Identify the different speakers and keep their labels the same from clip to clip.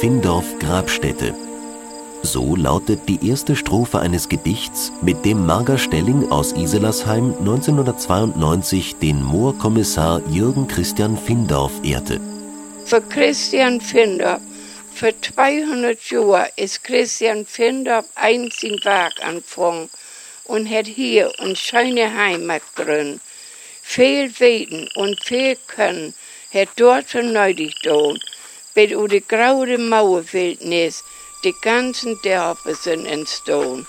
Speaker 1: Findorf Grabstätte. So lautet die erste Strophe eines Gedichts, mit dem Marga Stelling aus Iselersheim 1992 den Moorkommissar Jürgen Christian Findorf ehrte.
Speaker 2: Für Christian Findorf, für 200 Jahre ist Christian Findorf sein Werk angefangen und hat hier eine schöne Heimat gegründet. Viel Weten und viel Können hat dort schon nötig getan, bis über die graue Mauerwildnis die ganzen Dörfer sind entstanden.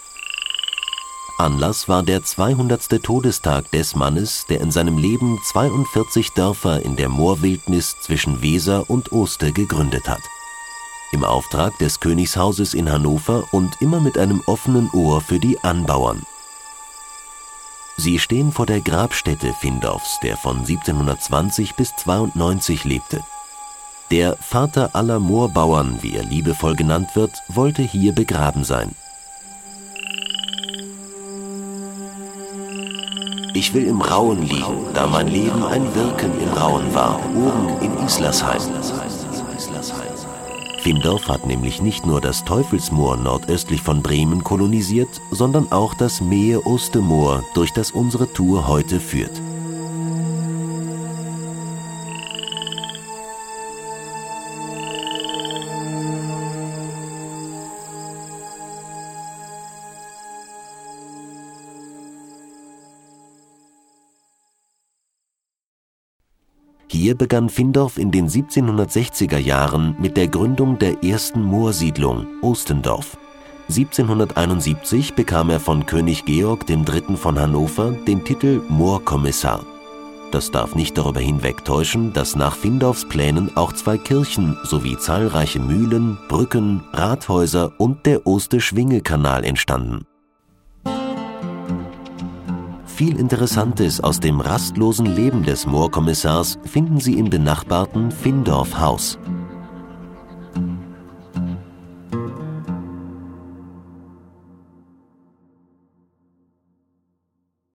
Speaker 1: Anlass war der 200. Todestag des Mannes, der in seinem Leben 42 Dörfer in der Moorwildnis zwischen Weser und Oste gegründet hat. Im Auftrag des Königshauses in Hannover und immer mit einem offenen Ohr für die Anbauern. Sie stehen vor der Grabstätte Findorfs, der von 1720 bis 92 lebte. Der Vater aller Moorbauern, wie er liebevoll genannt wird, wollte hier begraben sein. Ich will im Rauen liegen, da mein Leben ein Wirken im Rauen war, oben in Islersheim. Findorf hat nämlich nicht nur das Teufelsmoor nordöstlich von Bremen kolonisiert, sondern auch das Mehe-Oste-Moor, durch das unsere Tour heute führt. Hier begann Findorf in den 1760er Jahren mit der Gründung der ersten Moorsiedlung, Ostendorf. 1771 bekam er von König Georg III. Von Hannover den Titel Moorkommissar. Das darf nicht darüber hinwegtäuschen, dass nach Findorfs Plänen auch 2 Kirchen sowie zahlreiche Mühlen, Brücken, Rathäuser und der Oste-Schwinge-Kanal entstanden. Viel Interessantes aus dem rastlosen Leben des Moorkommissars finden Sie im benachbarten Findorf-Haus.